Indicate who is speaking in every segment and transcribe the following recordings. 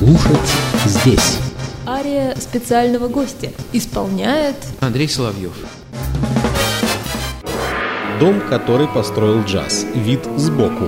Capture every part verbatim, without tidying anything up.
Speaker 1: Слушать здесь.
Speaker 2: Ария специального гостя исполняет
Speaker 3: Андрей Соловьев.
Speaker 1: Дом, который построил джаз. Вид сбоку.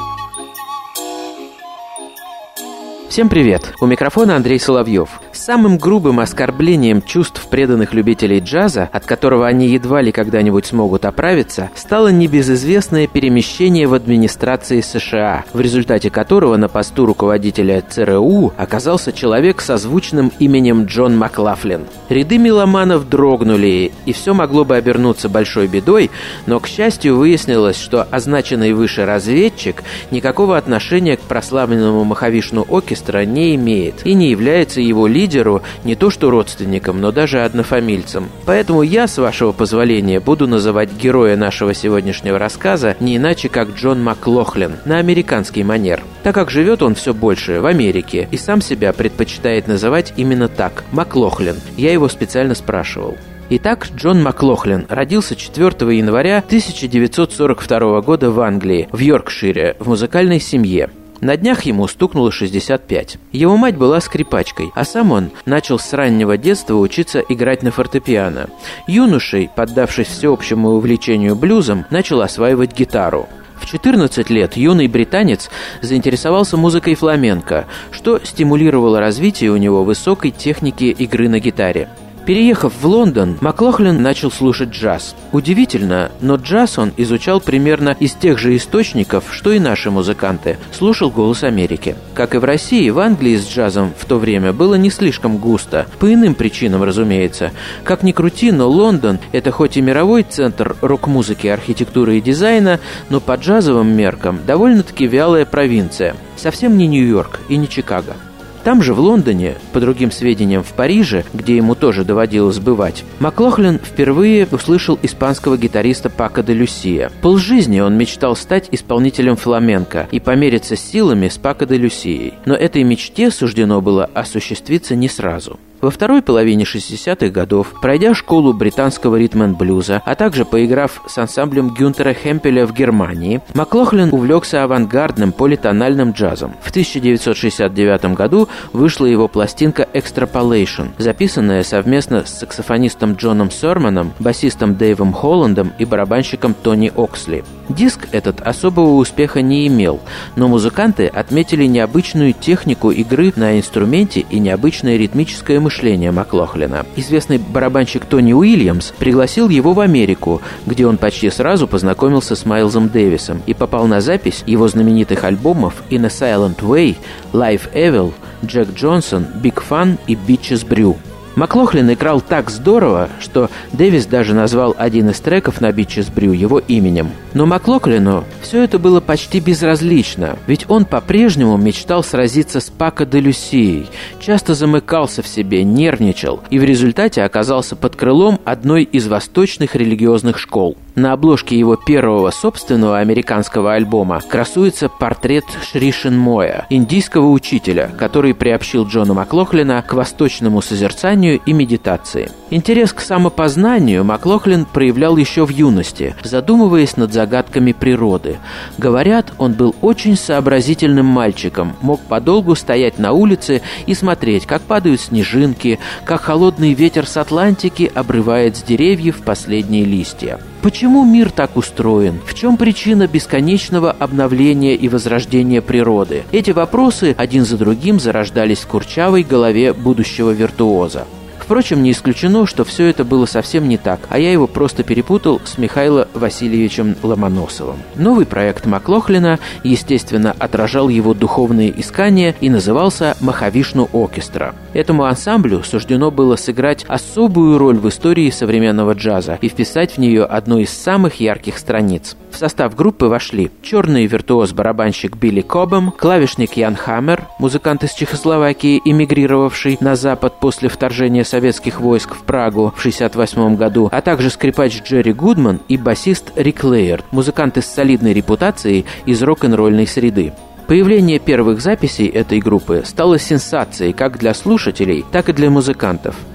Speaker 3: Всем привет! У микрофона Андрей Соловьев. Самым грубым оскорблением чувств преданных любителей джаза, от которого они едва ли когда-нибудь смогут оправиться, стало небезызвестное перемещение в администрации США, в результате которого на посту руководителя ЦРУ оказался человек с озвученным именем Джон Маклафлин. Ряды меломанов дрогнули, и все могло бы обернуться большой бедой, но, к счастью, выяснилось, что означенный выше разведчик никакого отношения к прославленному Махавишну Оркестру не имеет и не является его лидеру не то что родственником, но даже однофамильцем. Поэтому я, с вашего позволения, буду называть героя нашего сегодняшнего рассказа не иначе, как Джон Маклохлин, на американский манер, так как живет он все больше в Америке и сам себя предпочитает называть именно так – Маклохлин. Я его специально спрашивал. Итак, Джон Маклохлин родился четвёртого января тысяча девятьсот сорок второго года в Англии, в Йоркшире, в музыкальной семье. На днях ему стукнуло шестьдесят пять. Его мать была скрипачкой, а сам он начал с раннего детства учиться играть на фортепиано. Юношей, поддавшись всеобщему увлечению блюзом, начал осваивать гитару. В четырнадцать лет юный британец заинтересовался музыкой фламенко, что стимулировало развитие у него высокой техники игры на гитаре. Переехав в Лондон, Маклохлин начал слушать джаз. Удивительно, но джаз он изучал примерно из тех же источников, что и наши музыканты. Слушал «Голос Америки». Как и в России, в Англии с джазом в то время было не слишком густо. По иным причинам, разумеется. Как ни крути, но Лондон – это хоть и мировой центр рок-музыки, архитектуры и дизайна, но по джазовым меркам довольно-таки вялая провинция. Совсем не Нью-Йорк и не Чикаго. Там же, в Лондоне, по другим сведениям в Париже, где ему тоже доводилось бывать, Маклохлин впервые услышал испанского гитариста Пако де Люсия. Полжизни он мечтал стать исполнителем фламенко и помериться силами с Пако де Люсией. Но этой мечте суждено было осуществиться не сразу. Во второй половине шестидесятых годов, пройдя школу британского ритм-энд-блюза, а также поиграв с ансамблем Гюнтера Хемпеля в Германии, Маклохлин увлекся авангардным политональным джазом. В тысяча девятьсот шестьдесят девятом году вышла его пластинка «Extrapolation», записанная совместно с саксофонистом Джоном Сорманом, басистом Дэйвом Холландом и барабанщиком Тони Оксли. Диск этот особого успеха не имел, но музыканты отметили необычную технику игры на инструменте и необычное ритмическое мышление. мышления Маклохлина. Известный барабанщик Тони Уильямс пригласил его в Америку, где он почти сразу познакомился с Майлзом Дэвисом и попал на запись его знаменитых альбомов «In a Silent Way», «Live Evil», «Джек Джонсон», «Big Fun» и «Bitches Brew». Маклохлин играл так здорово, что Дэвис даже назвал один из треков на Bitches Brew его именем. Но Маклохлину все это было почти безразлично, ведь он по-прежнему мечтал сразиться с Пако де Люсией, часто замыкался в себе, нервничал и в результате оказался под крылом одной из восточных религиозных школ. На обложке его первого собственного американского альбома красуется портрет Шри Шинмоя, индийского учителя, который приобщил Джона Маклохлина к восточному созерцанию и медитации. Интерес к самопознанию Маклохлин проявлял еще в юности, задумываясь над загадками природы. Говорят, он был очень сообразительным мальчиком, мог подолгу стоять на улице и смотреть, как падают снежинки, как холодный ветер с Атлантики обрывает с деревьев последние листья. Почему мир так устроен? В чем причина бесконечного обновления и возрождения природы? Эти вопросы один за другим зарождались в курчавой голове будущего виртуоза. Впрочем, не исключено, что все это было совсем не так, а я его просто перепутал с Михаилом Васильевичем Ломоносовым. Новый проект Маклохлина, естественно, отражал его духовные искания и назывался «Махавишну Оркестра». Этому ансамблю суждено было сыграть особую роль в истории современного джаза и вписать в нее одну из самых ярких страниц. В состав группы вошли черный виртуоз-барабанщик Билли Кобэм, клавишник Ян Хаммер, музыкант из Чехословакии, эмигрировавший на Запад после вторжения советских войск в Прагу в шестьдесят восьмом году, а также скрипач Джерри Гудман и басист Рик Лейерд, музыканты с солидной репутацией из рок-н-ролльной среды. Появление первых записей этой группы стало сенсацией как для слушателей, так и для музыкантов.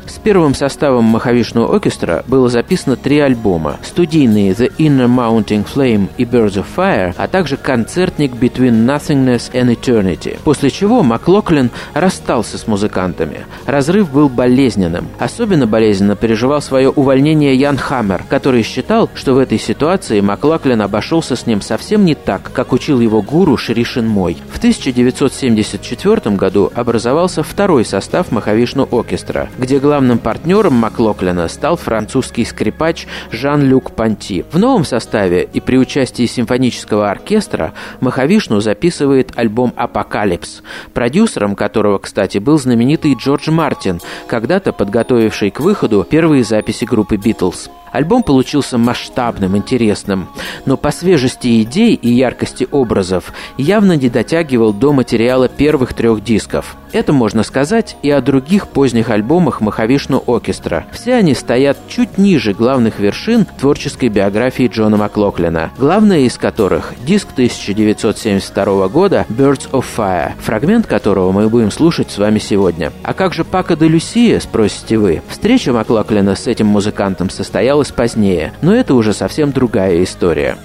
Speaker 3: С первым составом Mahavishnu Orchestra было записано три альбома: студийные The Inner Mounting Flame и Birds of Fire, а также концертник Between Nothingness and Eternity. После чего Маклохлин расстался с музыкантами. Разрыв был болезненным. Особенно болезненно переживал свое увольнение Ян Хаммер, который считал, что в этой ситуации Маклохлин обошелся с ним совсем не так, как учил его гуру Шри Шинмой. В тысяча девятьсот семьдесят четвёртом году образовался второй состав Mahavishnu Orchestra, где главным партнером Маклохлина стал французский скрипач Жан-Люк Понти. В новом составе и при участии симфонического оркестра Mahavishnu записывает альбом «Апокалипс», продюсером которого, кстати, был знаменитый Джордж Мартин, когда-то подготовивший к выходу первые записи группы «Битлз». Альбом получился масштабным, интересным, но по свежести идей и яркости образов явно не дотягивал до материала первых трех дисков. Это можно сказать и о других поздних альбомах Mahavishnu Orchestra. Все они стоят чуть ниже главных вершин творческой биографии Джона Маклохлина, главная из которых – диск тысяча девятьсот семьдесят второго года «Birds of Fire», фрагмент которого мы будем слушать с вами сегодня. А как же Пако де Люсия, спросите вы? Встреча Маклохлина с этим музыкантом состоялась позднее, но это уже совсем другая история.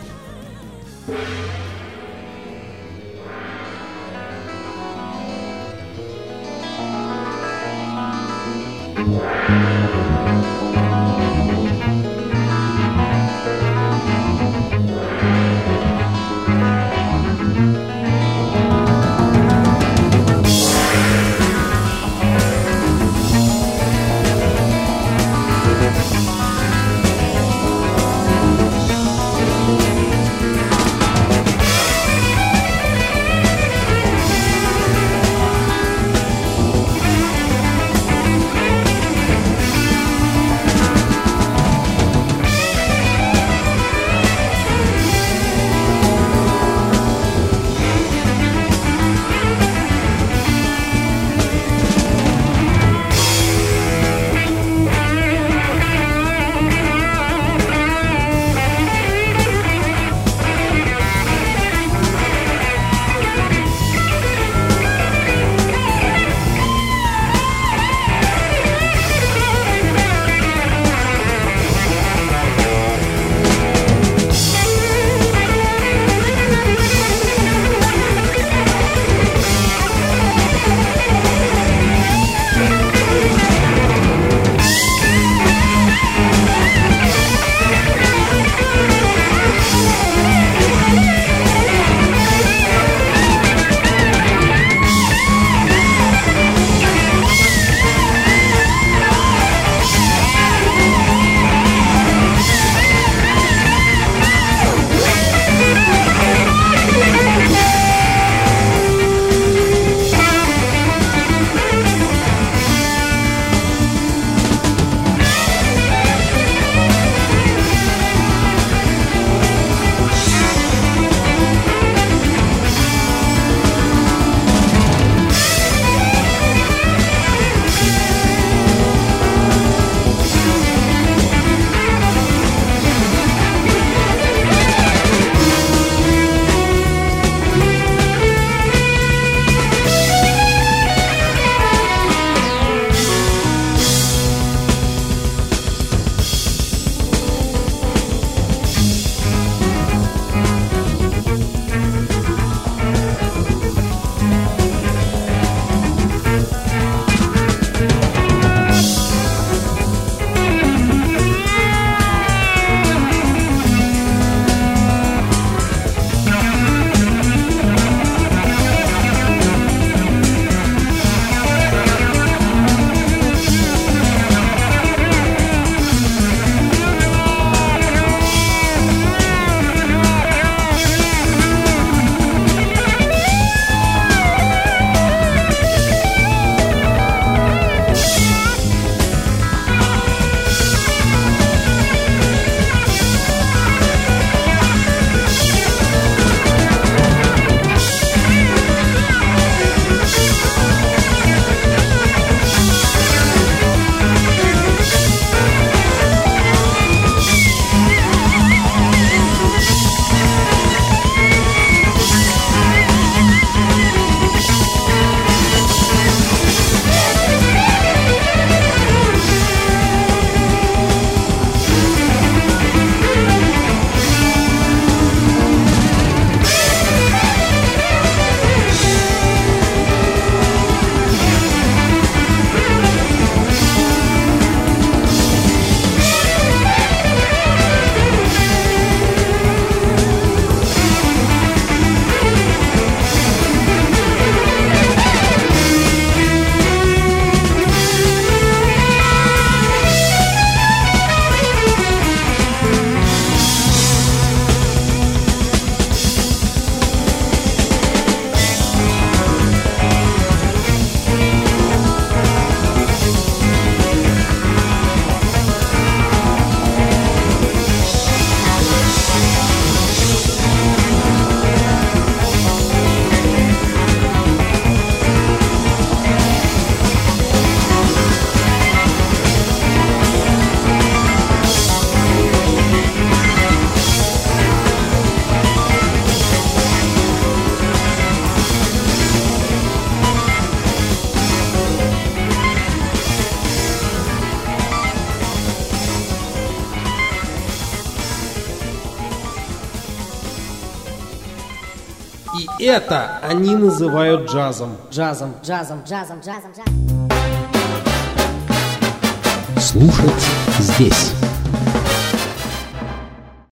Speaker 1: И это они называют джазом.
Speaker 4: Джазом,
Speaker 5: Джазом, джазом, джазом, джазом.
Speaker 6: Слушать здесь.